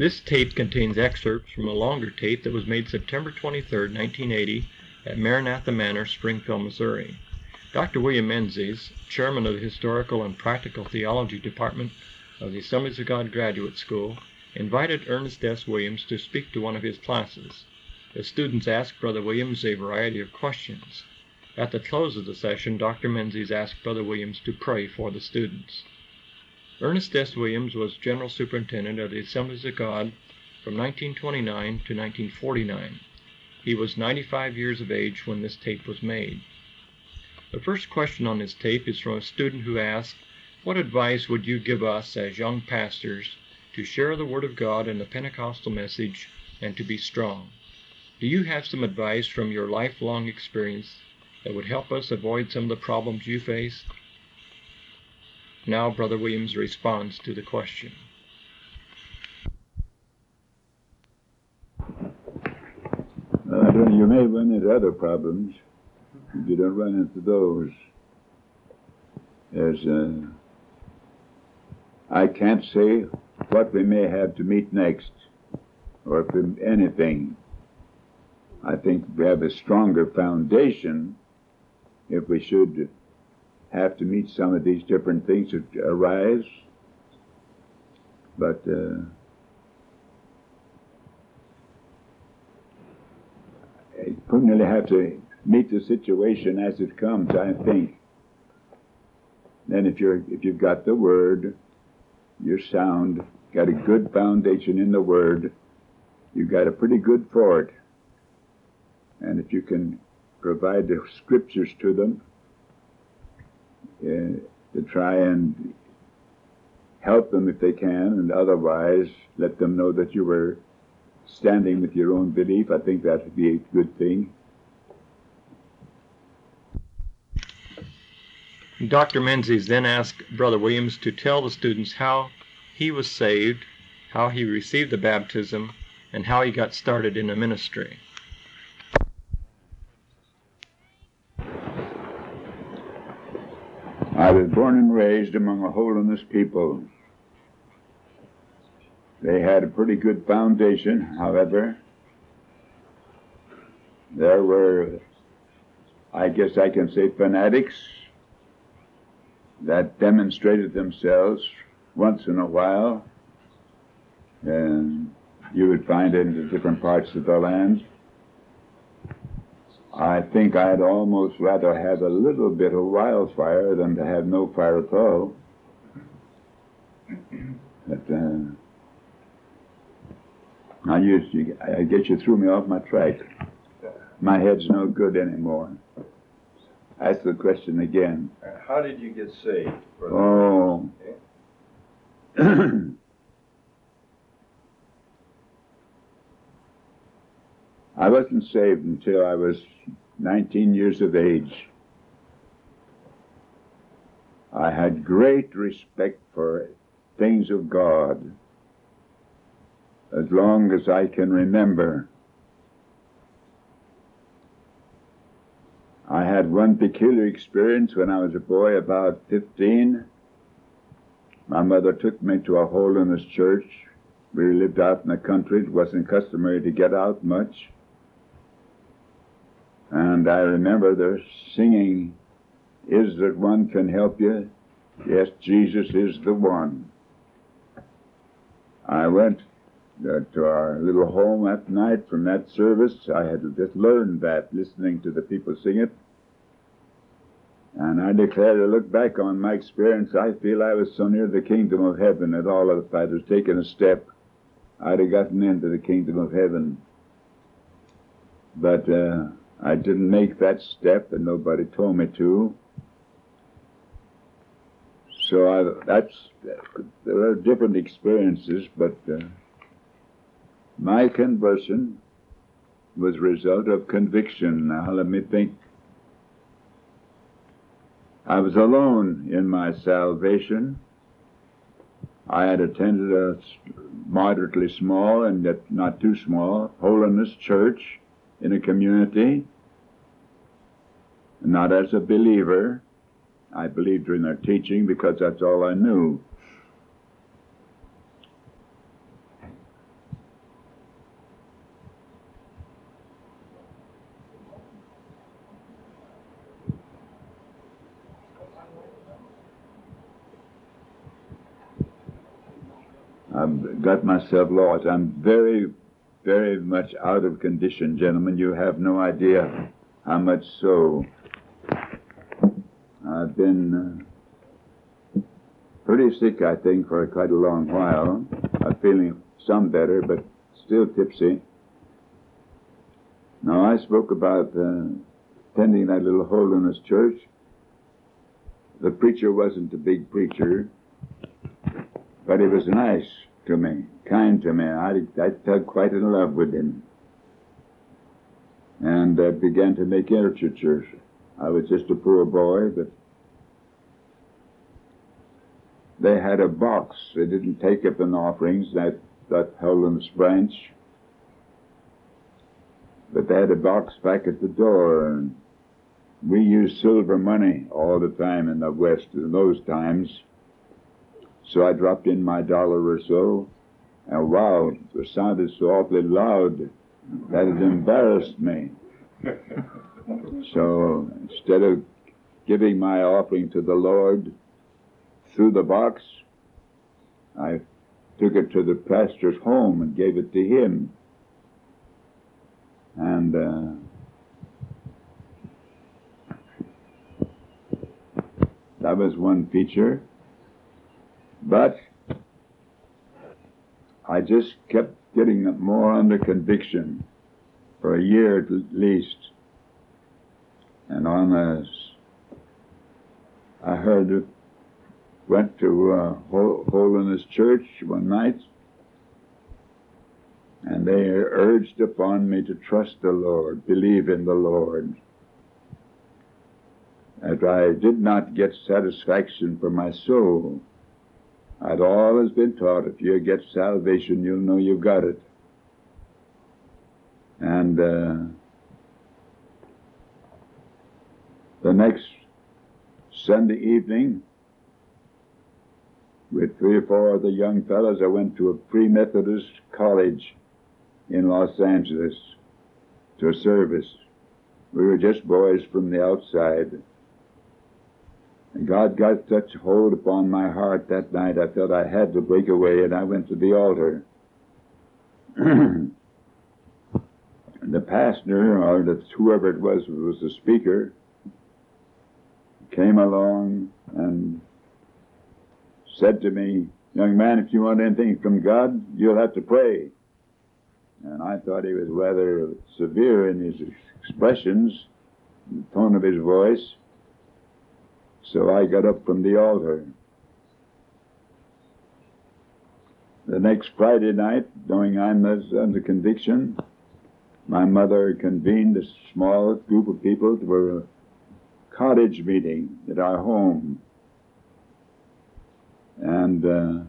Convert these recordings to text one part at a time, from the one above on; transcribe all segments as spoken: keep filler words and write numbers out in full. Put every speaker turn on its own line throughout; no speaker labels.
This tape contains excerpts from a longer tape that was made September twenty-third, nineteen eighty at Maranatha Manor, Springfield, Missouri. Doctor William Menzies, chairman of the Historical and Practical Theology Department of the Assemblies of God Graduate School, invited Ernest S. Williams to speak to one of his classes. The students asked Brother Williams a variety of questions. At the close of the session, Doctor Menzies asked Brother Williams to pray for the students. Ernest S. Williams was General Superintendent of the Assemblies of God from nineteen twenty-nine to nineteen forty-nine. He was ninety-five years of age when this tape was made. The first question on this tape is from a student who asked, "What advice would you give us as young pastors to share the Word of God and the Pentecostal message and to be strong? Do you have some advice from your lifelong experience that would help us avoid some of the problems you face?" Now Brother Williams responds to the question.
Well, I don't know, you may run into other problems. If you don't run into those, as uh, I can't say what we may have to meet next, or if we, anything. I think we have a stronger foundation if we should have to meet some of these different things that arise. But uh, you permanently have to meet the situation as it comes, I think. Then if you're if you've got the Word, you're sound, got a good foundation in the Word, you've got a pretty good fort. And if you can provide the Scriptures to them, Uh, to try and help them if they can, and otherwise let them know that you were standing with your own belief, I think that would be a good thing.
Doctor Menzies then asked Brother Williams to tell the students how he was saved, how he received the baptism, and how he got started in the ministry.
I was born and raised among a holiness people. They had a pretty good foundation, however. There were, I guess I can say, fanatics that demonstrated themselves once in a while, and you would find it in the different parts of the land. I think I'd almost rather have a little bit of wildfire than to have no fire at all. But uh, I used to, I guess you threw me off my track. My head's no good anymore. Ask the question again.
How did you get saved? Brother?
Oh. I wasn't saved until I was nineteen years of age. I had great respect for things of God as long as I can remember. I had one peculiar experience when I was a boy, about fifteen. My mother took me to a holiness church. We lived out in the country. It wasn't customary to get out much. And I remember the singing, "Is that one can help you? Yes, Jesus is the one." I went uh, to our little home that night from that service. I had just learned that, listening to the people sing it. And I declare, to look back on my experience, I feel I was so near the kingdom of heaven that all of, if I'd have taken a step, I'd have gotten into the kingdom of heaven. But uh, I didn't make that step, and nobody told me to. So I, that's, there are different experiences, but uh, my conversion was a result of conviction. Now let me think. I was alone in my salvation. I had attended a moderately small, and yet not too small, holiness church in a community. Not as a believer. I believed in their teaching because that's all I knew. I've got myself lost. I'm very, very much out of condition, gentlemen. You have no idea how much so. I've been uh, pretty sick, I think, for quite a long while. I'm feeling some better, but still tipsy. Now, I spoke about uh, attending that little holiness church. The preacher wasn't a big preacher, but he was nice to me, kind to me. I, I fell quite in love with him. And I began to make interchurches. I was just a poor boy, but they had a box. They didn't take up an offerings, that, that holiness branch. But they had a box back at the door, and we used silver money all the time in the West in those times. So I dropped in my dollar or so, and wow, it sounded so awfully loud that it embarrassed me. So instead of giving my offering to the Lord through the box, I took it to the pastor's home and gave it to him. And uh, that was one feature. But I just kept getting more under conviction for a year at least. And on a, I heard it, went to uh, Holiness Church one night, and they urged upon me to trust the Lord, believe in the Lord. That I did not get satisfaction for my soul. I'd always been taught if you get salvation, you'll know you've got it. And uh, the next Sunday evening, with three or four of the young fellows, I went to a pre-Methodist college in Los Angeles to a service. We were just boys from the outside. And God got such hold upon my heart that night, I felt I had to break away, and I went to the altar. And the pastor, or the, whoever it was who was the speaker, came along and said to me, "Young man, if you want anything from God, you'll have to pray." And I thought he was rather severe in his expressions, the tone of his voice. So I got up from the altar. The next Friday night, knowing I was under conviction, my mother convened a small group of people to a cottage meeting at our home. And uh,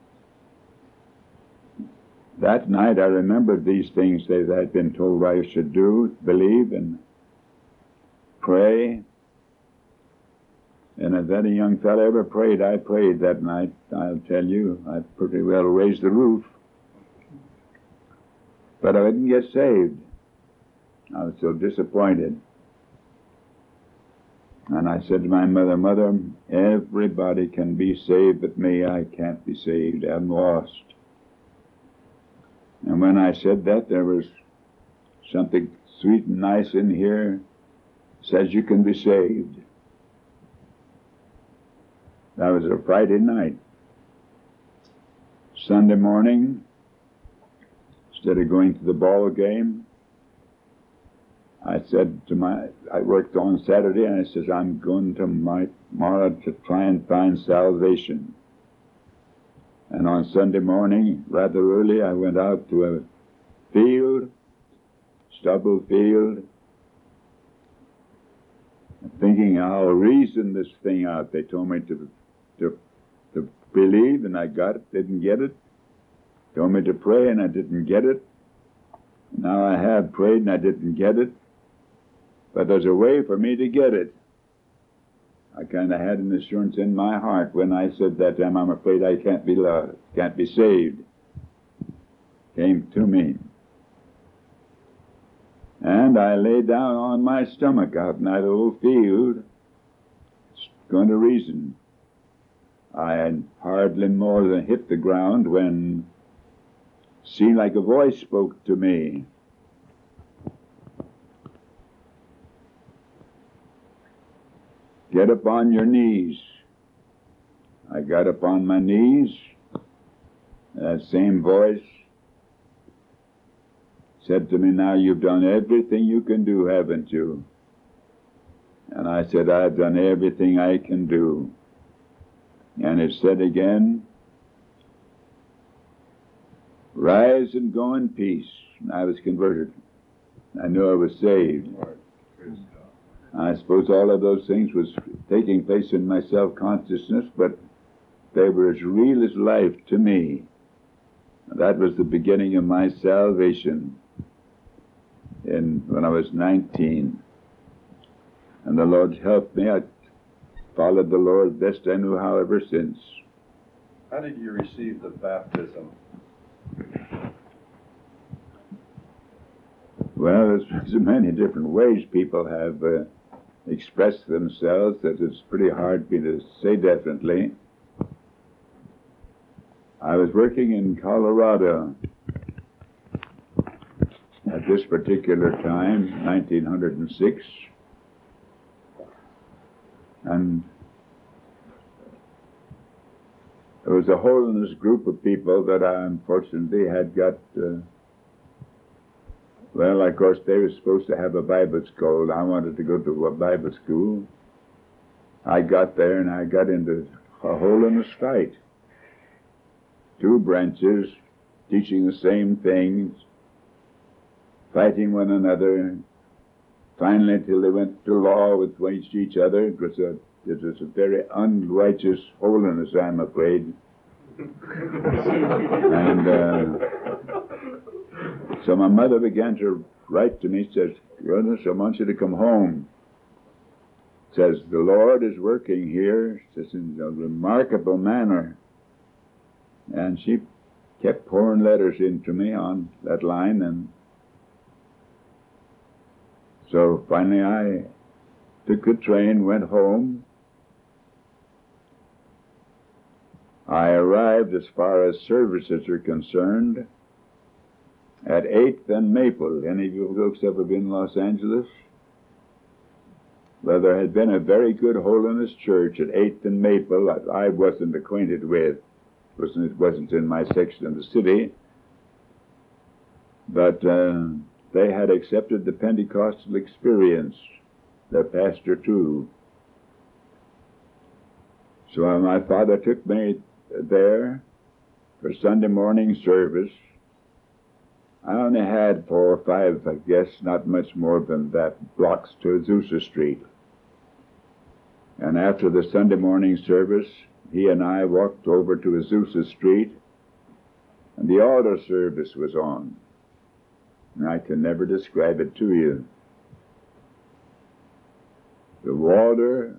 that night I remembered these things that I'd been told I should do, believe and pray. And if any young fellow ever prayed, I prayed that night. I'll tell you, I pretty well raised the roof. But I didn't get saved. I was so disappointed. And I said to my mother, "Mother, everybody can be saved, but me, I can't be saved. I'm lost." And when I said that, there was something sweet and nice in here. Says you can be saved. That was a Friday night. Sunday morning, instead of going to the ball game, I said to my, I worked on Saturday, and I says, "I'm going to my tomorrow to try and find salvation." And on Sunday morning, rather early, I went out to a field, stubble field, thinking I'll reason this thing out. They told me to, to, to believe, and I got it, didn't get it. Told me to pray, and I didn't get it. Now I have prayed, and I didn't get it. But there's a way for me to get it. I kind of had an assurance in my heart when I said that time, "I'm afraid I can't be loved, can't be saved." Came to me. And I lay down on my stomach out in that old field, going to reason. I had hardly more than hit the ground when it seemed like a voice spoke to me. Get up on your knees. I got up on my knees. That same voice said to me, now you've done everything you can do, haven't you? And I said, I've done everything I can do. And it said again, rise and go in peace. And I was converted. I knew I was saved. I suppose all of those things was taking place in my self-consciousness, but they were as real as life to me. And that was the beginning of my salvation in when I was nineteen. And the Lord helped me. I followed the Lord best I knew how ever since.
How did you receive the baptism?
Well, there's, there's many different ways people have uh, expressed themselves that it's pretty hard for me to say definitely. I was working in Colorado at this particular time, nineteen oh six, and there was a holiness group of people that I unfortunately had got, uh, well, of course, they were supposed to have a Bible school. I wanted to go to a Bible school. I got there and I got into a holiness fight. Two branches teaching the same things, fighting one another, finally till they went to law with each other. It was a, it was a very unrighteous holiness, I'm afraid. And uh, so my mother began to write to me, says, goodness, I want you to come home. Says, the Lord is working here, says, in a remarkable manner. And she kept pouring letters into me on that line, and so finally I took the train, went home. I arrived, as far as services are concerned, at eighth and Maple. Any of you folks ever been in Los Angeles? Well, there had been a very good holiness church at eighth and Maple that I wasn't acquainted with. It wasn't in my section of the city, but uh, they had accepted the Pentecostal experience, their pastor too. So uh, my father took me there for Sunday morning service. I only had four or five, I guess, not much more than that, blocks to Azusa Street. And after the Sunday morning service, he and I walked over to Azusa Street, and the altar service was on. And I can never describe it to you. The water,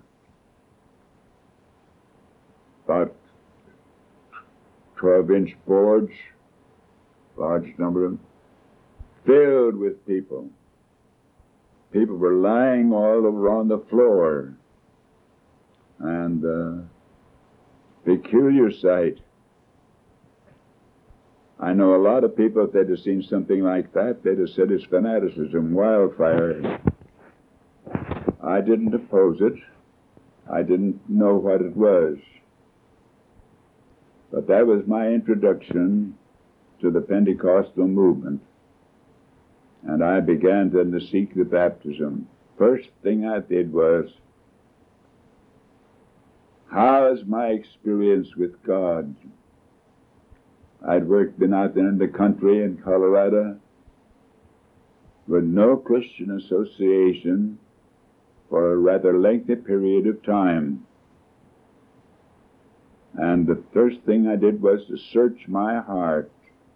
about twelve-inch boards, large number of them, filled with people. People were lying all over on the floor, and uh, peculiar sight. I know a lot of people, if they'd have seen something like that, they'd have said it's fanaticism, wildfire. I didn't oppose it. I didn't know what it was. But that was my introduction to the Pentecostal movement. And I began then to seek the baptism. First thing I did was, how is my experience with God? I'd worked, been out there in the country in Colorado with no Christian association for a rather lengthy period of time. And the first thing I did was to search my heart.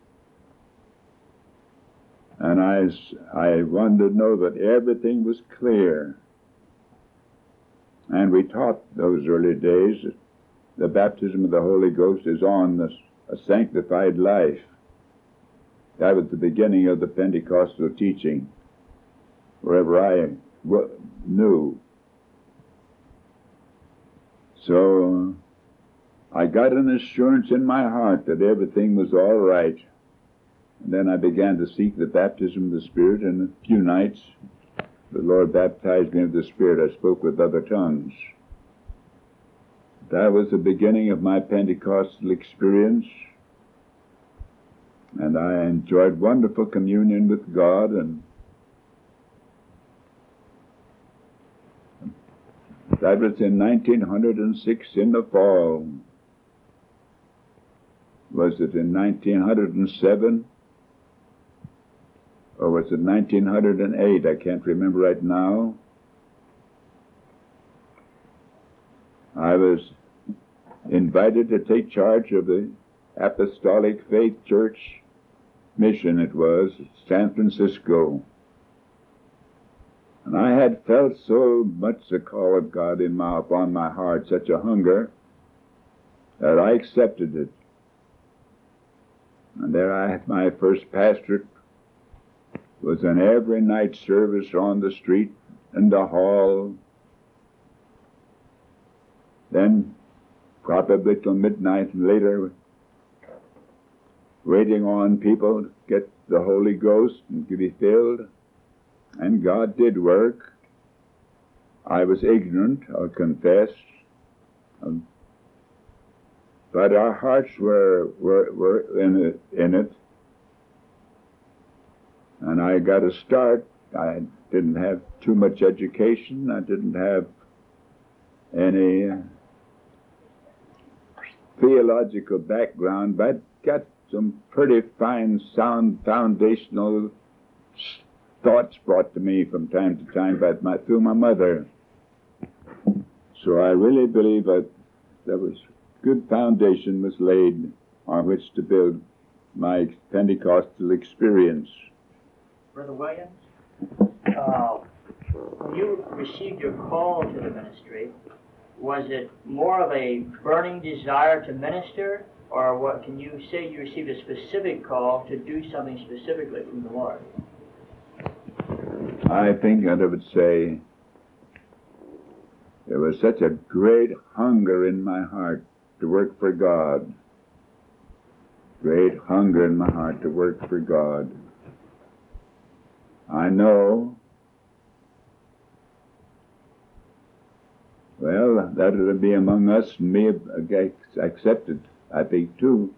And I, I wanted to know that everything was clear. And we taught those early days that the baptism of the Holy Ghost is on the, a sanctified life. That was the beginning of the Pentecostal teaching, wherever I w- knew. So I got an assurance in my heart that everything was all right. And then I began to seek the baptism of the Spirit, and a few nights the Lord baptized me of the Spirit. I spoke with other tongues. That was the beginning of my Pentecostal experience, and I enjoyed wonderful communion with God. And that was in nineteen oh six in the fall. Was it in nineteen oh seven? Or was it nineteen oh eight? I can't remember right now. I was invited to take charge of the Apostolic Faith Church mission, it was, San Francisco. And I had felt so much the call of God in my, upon my heart, such a hunger, that I accepted it. And there I had my first pastorate. Was an every night service on the street, in the hall. Then, probably till midnight and later, waiting on people to get the Holy Ghost and to be filled. And God did work. I was ignorant, I'll confess. Um, but our hearts were, were, were in it, in it. And I got a start. I didn't have too much education. I didn't have any uh, theological background, but I got some pretty fine, sound, foundational thoughts brought to me from time to time by my, through my mother. So I really believe that there was good foundation was laid on which to build my Pentecostal experience.
Brother Williams, uh, when you received your call to the ministry, was it more of a burning desire to minister, or what? Can you say you received a specific call to do something specifically from the Lord?
I think I would say there was such a great hunger in my heart to work for God. Great hunger in my heart to work for God. I know, well, that would be among us and me accepted, I think, too.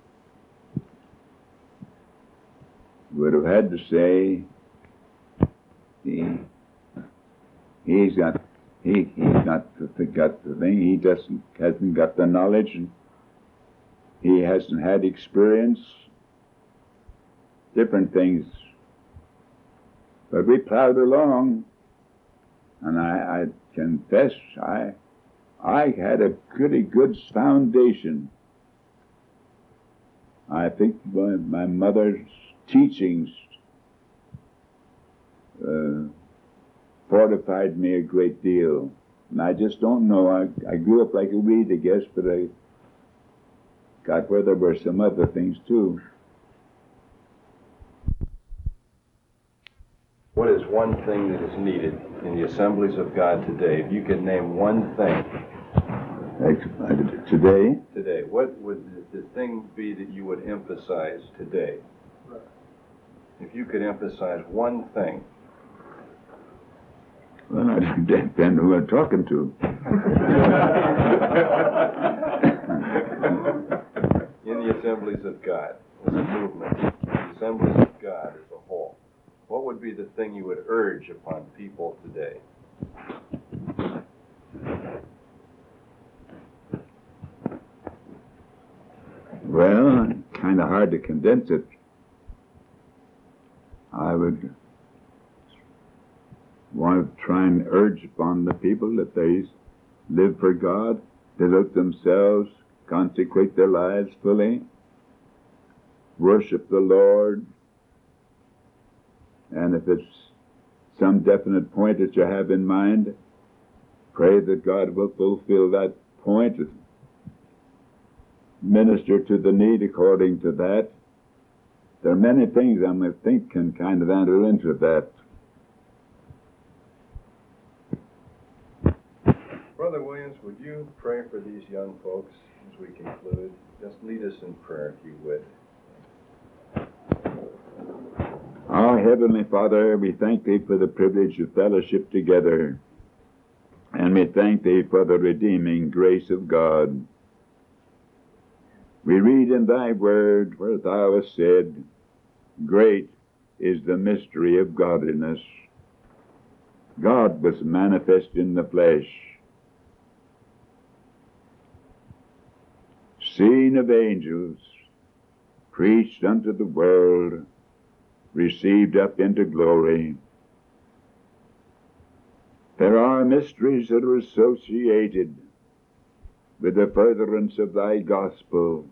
Would have had to say, he, he's got, he, he's not got the thing, he doesn't, hasn't got the knowledge, and he hasn't had experience, different things. But we plowed along, and I, I confess I, I had a pretty good foundation. I think my, my mother's teachings uh, fortified me a great deal. And I just don't know. I, I grew up like a weed, I guess, but I got where there were some other things too.
What is one thing that is needed in the assemblies of God today? If you could name one thing
Today?
today, what would the thing be that you would emphasize today? If you could emphasize one thing.
Well, it depends who I'm talking to.
In the assemblies of God, as a movement, the assemblies of God as a whole, what would be the thing you would urge upon people today?
Well, kind of hard to condense it. I would want to try and urge upon the people that they live for God, devote themselves, consecrate their lives fully, worship the Lord, and if it's some definite point that you have in mind, pray that God will fulfill that point, minister to the need according to that. There are many things I might think can kind of enter into that.
Brother Williams, would you pray for these young folks as we conclude, just lead us in prayer, if you would.
Our Heavenly Father, we thank Thee for the privilege of fellowship together, and we thank Thee for the redeeming grace of God. We read in Thy word where Thou hast said, "Great is the mystery of godliness. God was manifest in the flesh, seen of angels, preached unto the world, received up into glory." There are mysteries that are associated with the furtherance of Thy gospel,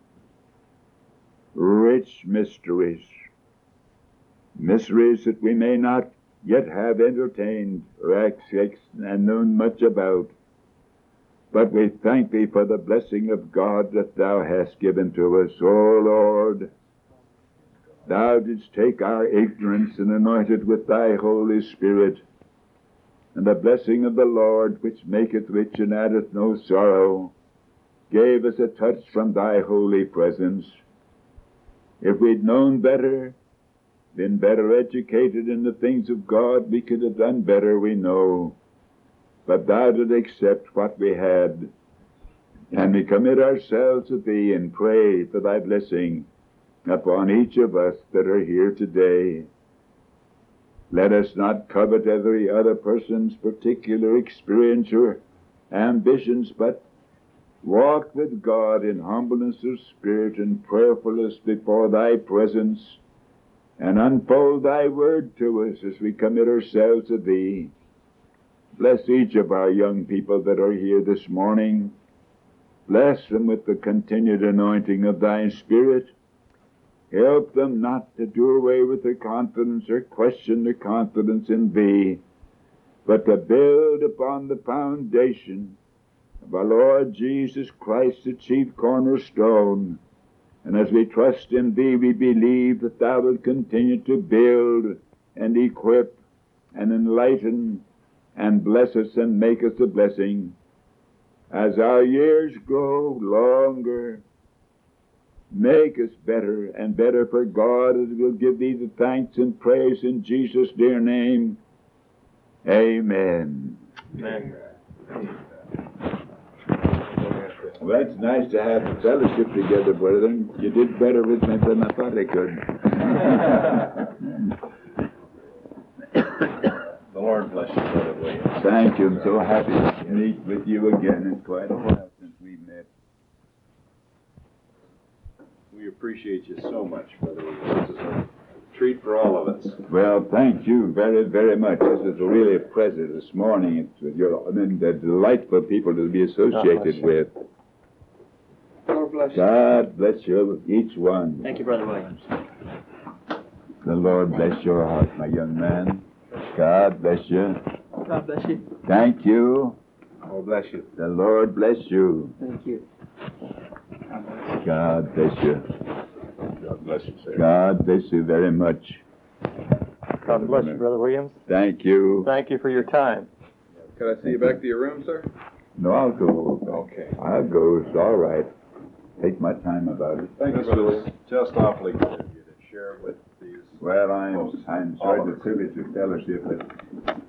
rich mysteries, mysteries that we may not yet have entertained or accessed and known much about. But we thank Thee for the blessing of God that Thou hast given to us. O Lord, Thou didst take our ignorance and anoint it with Thy Holy Spirit, and the blessing of the Lord, which maketh rich and addeth no sorrow, gave us a touch from Thy holy presence. If we'd known better, been better educated in the things of God, we could have done better, we know. But Thou did accept what we had, and we commit ourselves to Thee and pray for Thy blessing upon each of us that are here today. Let us not covet every other person's particular experience or ambitions, but walk with God in humbleness of spirit and prayerfulness before Thy presence, and unfold Thy word to us as we commit ourselves to Thee. Bless each of our young people that are here this morning. Bless them with the continued anointing of Thy Spirit. Help them not to do away with their confidence or question their confidence in Thee, but to build upon the foundation of our Lord Jesus Christ, the chief cornerstone. And as we trust in Thee, we believe that Thou wilt continue to build and equip and enlighten and bless us and make us a blessing. As our years grow longer, make us better and better for God, as we'll give Thee the thanks and praise in Jesus' dear name. Amen.
Amen.
Well, it's nice to have the fellowship together, brethren. You did better with me than I thought I could.
The Lord bless you, Brother Williams.
Thank you. I'm so happy to meet with you again. It's quite a while since we met.
We appreciate you so much, Brother Williams. This is a treat for all of us.
Well, thank you very, very much. This is really a pleasure this morning. It's you're, I mean, the delightful people to be associated with.
Lord bless you.
God bless you, each one.
Thank you, Brother Williams.
The Lord bless your heart, my young man. God bless you.
God bless you.
Thank you.
God bless you.
The Lord bless you.
Thank you.
God bless you.
God bless you, sir.
God bless you very much.
God bless you, Brother Williams.
Thank you.
Thank you for your time.
Can I see you back to your room, sir?
No, I'll go.
Okay.
I'll go. It's all right. Take my time about it.
Thank you, Brother Williams. Just awfully good of you to share with these.
Well, I'm, I'm
All
sorry
of
the
us.
privilege of fellowship, but